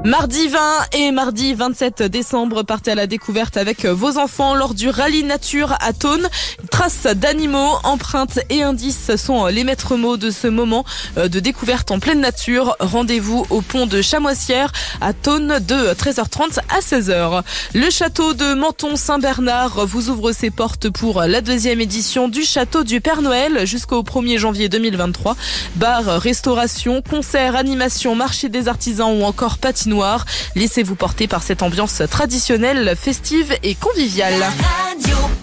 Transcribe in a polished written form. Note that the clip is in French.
Mardi 20 et mardi 27 décembre, partez à la découverte avec vos enfants lors du rallye nature à Thônes. Traces d'animaux, empreintes et indices sont les maîtres mots de ce moment de découverte en pleine nature. Rendez-vous au pont de Chamoissière à Thônes de 13h30 à 16h. Le château de Menton-Saint-Bernard vous ouvre ses portes pour la deuxième édition du château du Père Noël jusqu'au 1er janvier 2023. Bar, restauration, concerts, animations, marché des artisans ou encore patinoire. Laissez-vous porter par cette ambiance traditionnelle, festive et conviviale.